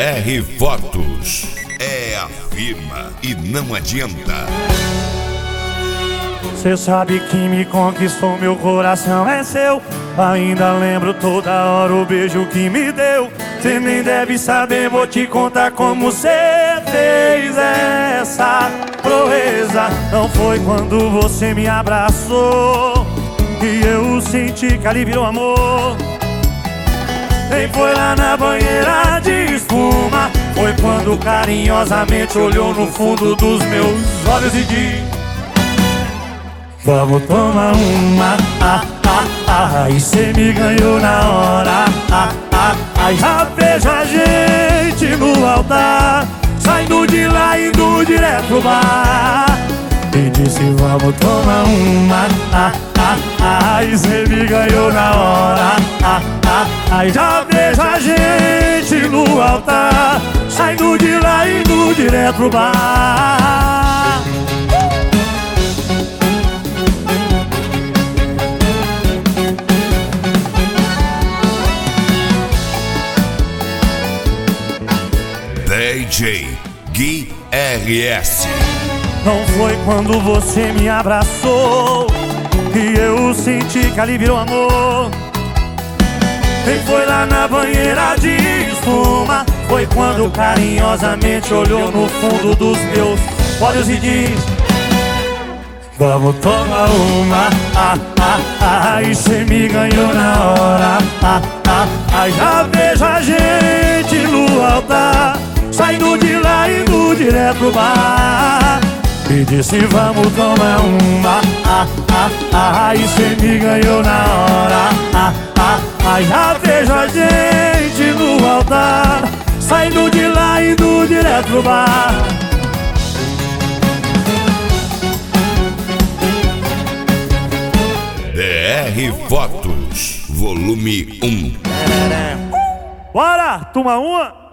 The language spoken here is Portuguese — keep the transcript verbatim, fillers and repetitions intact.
R Fotos é a firma e não adianta. Cê sabe que me conquistou, meu coração é seu. Ainda lembro toda hora o beijo que me deu. Cê nem deve saber, vou te contar como cê fez essa proeza. Não foi quando você me abraçou que eu senti que ali virou amor. Nem foi lá na banheira de espuma. Foi quando carinhosamente olhou no fundo dos meus olhos e disse: vamos tomar uma, ah, ah, ah. E cê me ganhou na hora, ah, ah, ah. Já vejo a gente no altar, saindo de lá e indo direto pro bar. E disse vamos tomar uma, ah, ah, ah. E cê me ganhou na hora, ah, ah, ah. Já vejo a gente no altar, saindo de lá e indo direto pro bar. D J Gui R S. Não foi quando você me abraçou que eu senti que ali virou amor. Nem foi lá na banheira de espuma. Foi quando carinhosamente olhou no fundo dos meus olhos e disse: vamos tomar uma, ah, ah, ah. E cê me ganhou na hora, ah, ah, ah. Já vejo a gente no altar, saindo de lá e indo direto pro bar. E disse vamos tomar uma, ah, ah, ah. E cê me ganhou na hora, ah, ah, ah. Já vejo a gente no altar, saindo de lá e indo direto pro bar. D R Fotos, volume um. Bora, toma uma.